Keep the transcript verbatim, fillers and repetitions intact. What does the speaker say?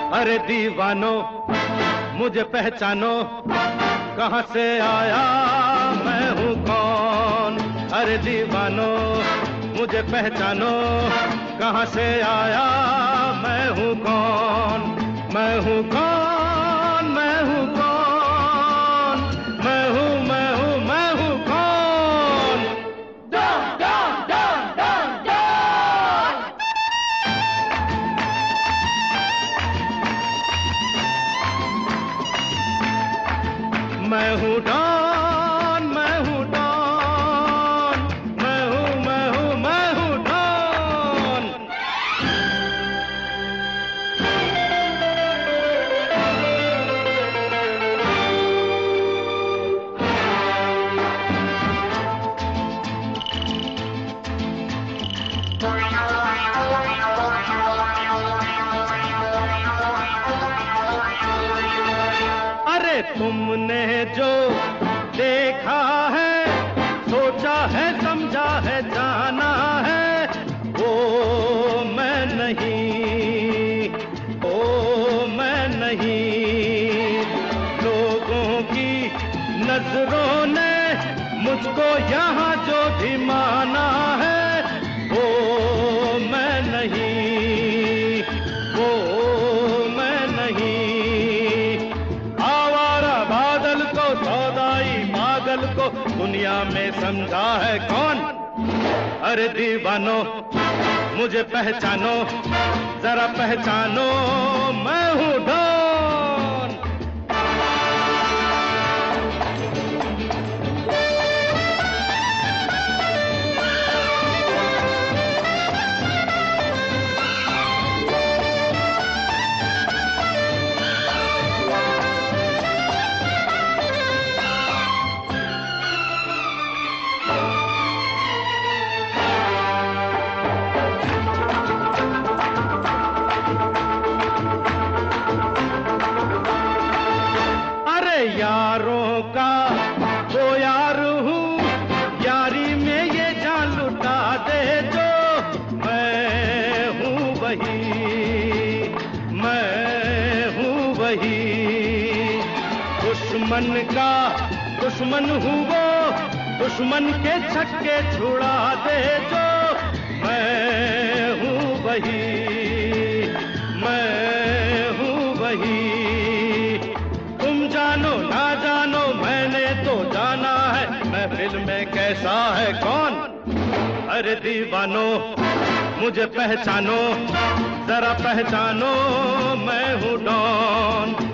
अरे दीवानो मुझे पहचानो, कहाँ से आया मैं हूँ कौन। अरे दीवानो मुझे पहचानो, कहाँ से आया मैं हूँ कौन। मैं हूँ कौन, मैं हूँ कौन, मैं हूँ मैं हूँ मैं हूँ कौन। Don Don Don Don Don. मैं हूँ डॉन, मैं हूँ डॉन, मैं हूँ मैं हूँ मैं हूँ डॉन। अरे तुमने जो देखा है, सोचा है, समझा है, जाना है, वो मैं नहीं, वो मैं नहीं। लोगों की नजरों ने मुझको यहाँ जो भी माना है, वो मैं नहीं, वो मैं नहीं। आवारा बादल को, सौदाई पागल को दुनिया में समझा है कौन। अरे दीवानो मुझे पहचानो, जरा पहचानो, मैं हूँ डॉन। यारों का वो यार हूँ, यारी में ये जान लुटा दे जो। मैं हूँ वही, मैं हूँ वही। दुश्मन का दुश्मन हूँ वो, दुश्मन के छक्के छुड़ा दे जो। मैं हूँ वही, मैं हूँ वही। जानो ना जानो मैंने तो जाना है, महफिल में कैसा है कौन। अरे दीवानो मुझे पहचानो, जरा पहचानो, मैं हूँ डॉन।